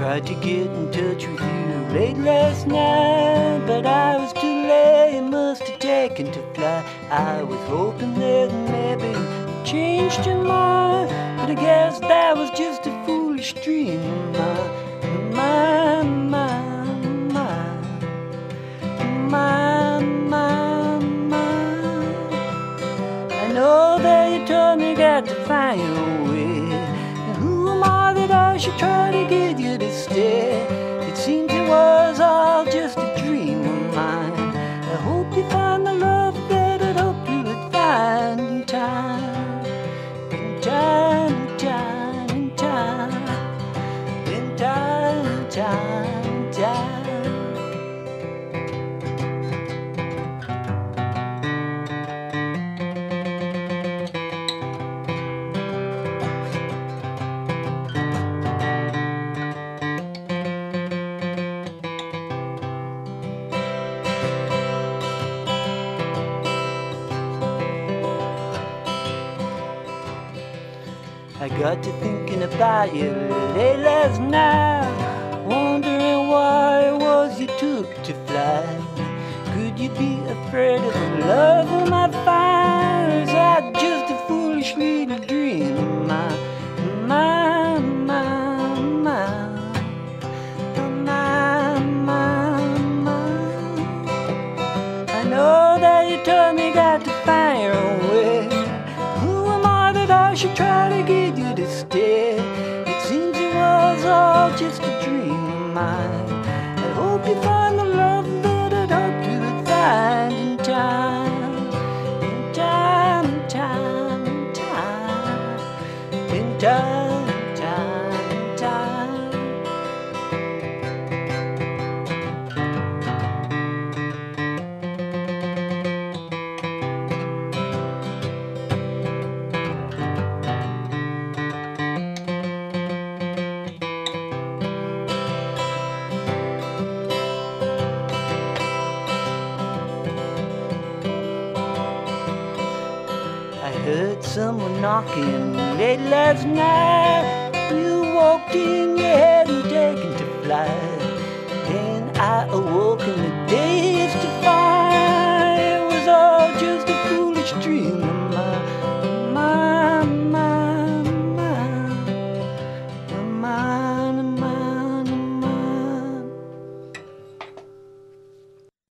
tried to get in touch with you late last night, but I was too late, must have taken to fly. I was hoping that maybe you changed your mind, but I guess that was just a foolish dream of mine. I know that you told me got to find your way, and who am I that I should try to get you to stay? It seems it was all just a dream of mine. I hope you find the love that I'd hoped you would find in time, in time, in time, in time, in time, in time, in time. I got to thinking about you late last night, wondering why it was you took to fly. Could you be afraid of the love of my fire? Is that just a foolish little dream of I know that you told me got to find your own way. Who am I that I should try to get you to stay? It seems it was all just a dream of mine. I hope you find the love that I'd hoped you would find in time, in time, in time, in time, in time, in time, in time. I heard someone knocking late last night. You walked in, you hadn't taken to fly. Then I awoke in the